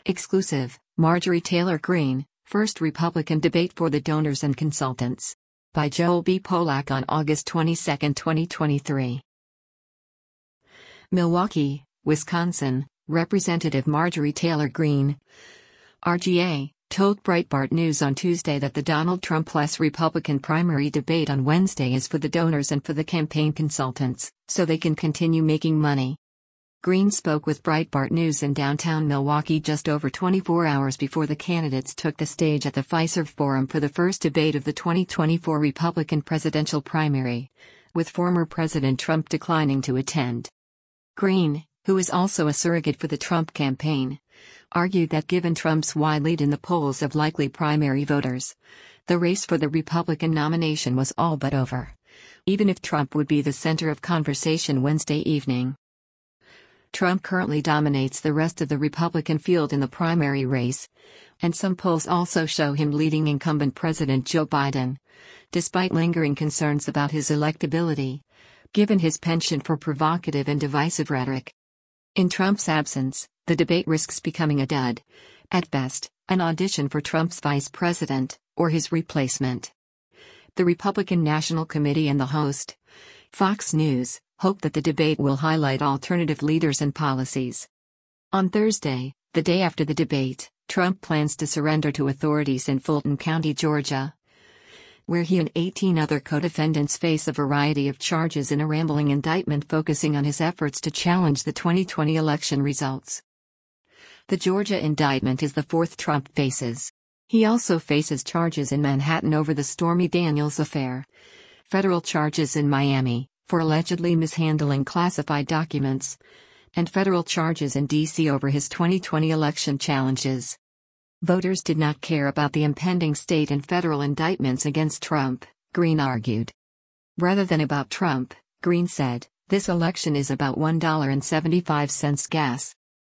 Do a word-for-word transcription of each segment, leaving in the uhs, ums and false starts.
Exclusive, Marjorie Taylor Greene, first Republican debate for the donors and consultants. By Joel B. Polak on August twenty-second, twenty twenty-three. Milwaukee, Wisconsin, Representative Marjorie Taylor Greene, R G A, told Breitbart News on Tuesday that the Donald Trump-less Republican primary debate on Wednesday is for the donors and for the campaign consultants, so they can continue making money. Greene spoke with Breitbart News in downtown Milwaukee just over twenty-four hours before the candidates took the stage at the Fiserv Forum for the first debate of the twenty twenty-four Republican presidential primary, with former President Trump declining to attend. Greene, who is also a surrogate for the Trump campaign, argued that given Trump's wide lead in the polls of likely primary voters, the race for the Republican nomination was all but over, even if Trump would be the center of conversation Wednesday evening. Trump currently dominates the rest of the Republican field in the primary race, and some polls also show him leading incumbent President Joe Biden, despite lingering concerns about his electability, given his penchant for provocative and divisive rhetoric. In Trump's absence, the debate risks becoming a dud, at best, an audition for Trump's vice president, or his replacement. The Republican National Committee and the host, Fox News, hope that the debate will highlight alternative leaders and policies. On Thursday, the day after the debate, Trump plans to surrender to authorities in Fulton County, Georgia, where he and eighteen other co-defendants face a variety of charges in a rambling indictment focusing on his efforts to challenge the twenty twenty election results. The Georgia indictment is the fourth Trump faces. He also faces charges in Manhattan over the Stormy Daniels affair, federal charges in Miami for allegedly mishandling classified documents, and federal charges in D C over his twenty twenty election challenges. Voters did not care about the impending state and federal indictments against Trump, Greene argued. Rather than about Trump, Greene said, this election is about one dollar and seventy-five cents gas.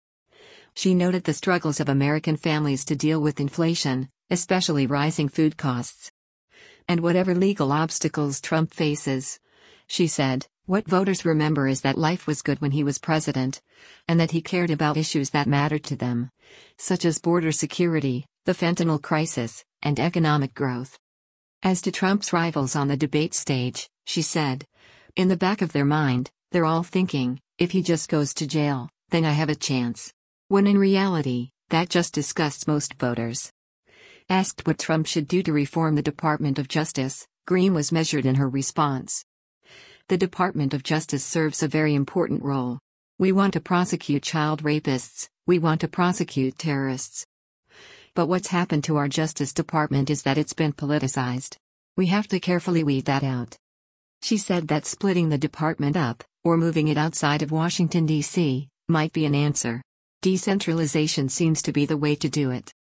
She noted the struggles of American families to deal with inflation, especially rising food costs. And whatever legal obstacles Trump faces, she said, what voters remember is that life was good when he was president, and that he cared about issues that mattered to them, such as border security, the fentanyl crisis, and economic growth. As to Trump's rivals on the debate stage, she said, in the back of their mind, they're all thinking, if he just goes to jail, then I have a chance. When in reality, that just disgusts most voters. Asked what Trump should do to reform the Department of Justice, Greene was measured in her response. The Department of Justice serves a very important role. We want to prosecute child rapists, we want to prosecute terrorists. But what's happened to our Justice Department is that it's been politicized. We have to carefully weed that out. She said that splitting the department up, or moving it outside of Washington, D C, might be an answer. Decentralization seems to be the way to do it.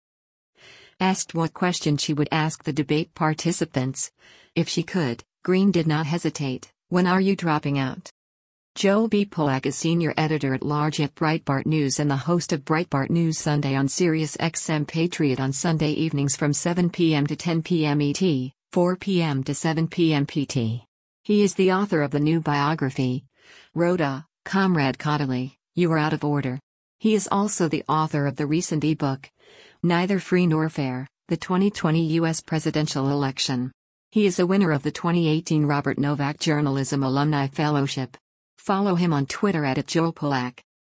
Asked what question she would ask the debate participants, if she could, Greene did not hesitate. When are you dropping out? Joel B. Polak is senior editor-at-large at Breitbart News and the host of Breitbart News Sunday on Sirius X M Patriot on Sunday evenings from seven p m to ten p m E T, four p m to seven p m P T. He is the author of the new biography, Rhoda, Comrade Caudill, You Are Out of Order. He is also the author of the recent e-book, Neither Free Nor Fair, the twenty twenty U S Presidential Election. He is a winner of the twenty eighteen Robert Novak Journalism Alumni Fellowship. Follow him on Twitter at Joel Polak.